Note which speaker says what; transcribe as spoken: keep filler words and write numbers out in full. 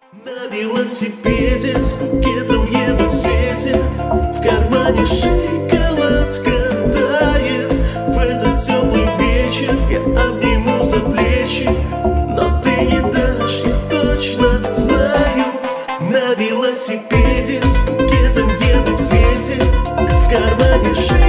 Speaker 1: На велосипеде с букетом еду к Свете. В кармане шоколадка тает. В этот теплый вечер я обниму за плечи, но ты не дашь, я точно знаю. На велосипеде с букетом еду к Свете. В кармане шоколадка